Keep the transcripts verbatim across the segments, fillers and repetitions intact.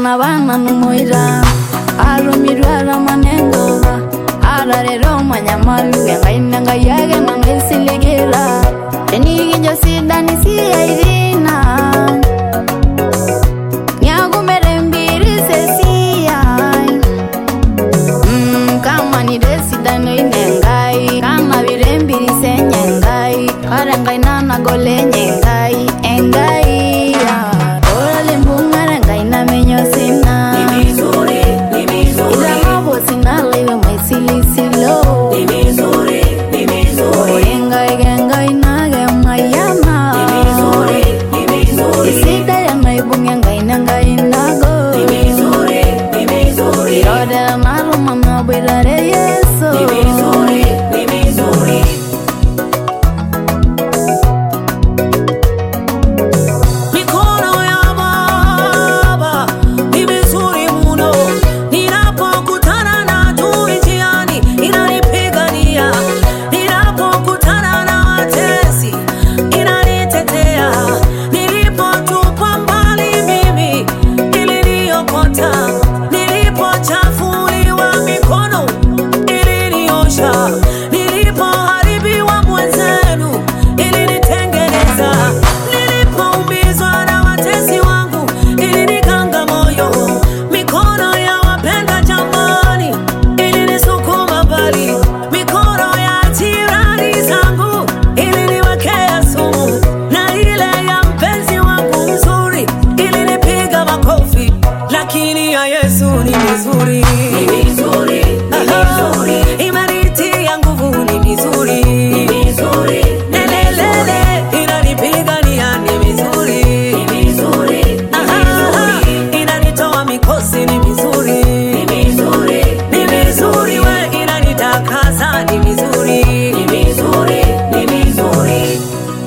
na bana numoira arumirwa manengo ararero manyamalu yangaina ngayage mangesilegera eni gijo sidani si airina nyago merembiri sesia mm kama ni residano inengai kama virembiri senyengai arangai nana gole nyengai engai ora limbunga rangai na menyo sina ni mizuri ni mizuri ila mabo sina lewe maisili silo ni mizuri ni mizuri engai engai na gemayama ni mizuri ni mizuri isida ya maibunga ngai na ngai nago ni mizuri ni mizuri ora maru mama berare yeso ni mizuri ni mizuri. Nilipoharibiwa mwenzenu ilinitengeneza, nilipoumizwa na watesi wangu ilinikanga moyo, mikono ya wapenda jamani ilinisukuma mbali, mikono ya jirani zangu iliniwekea sumu, na ile ya mpenzi wangu mzuri ilinipiga makofi, lakini ya Yesu ni mzuri, ni mzuri, ni mzuri. Imanitia nguvu ni mizuri, ni mizuri. Lelelele inanipigania ni mizuri, ni mizuri, ni mizuri. Inanitoa mikosi ni mizuri, ni mizuri, ni mizuri. We inanitakasa ni mizuri, ni mizuri, ni mizuri.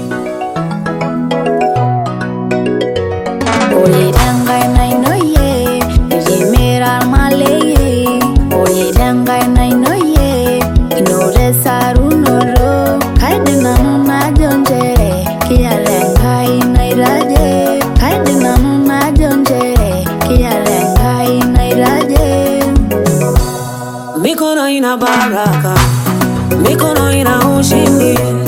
Olidanga na inoye rimera maleye olidanga na inoye inore sarunoro kaidina na jonjere kiyalenga inairaje kaidina na jonjere kiyalenga inairaje mikono ina baraka mikono ina ushindi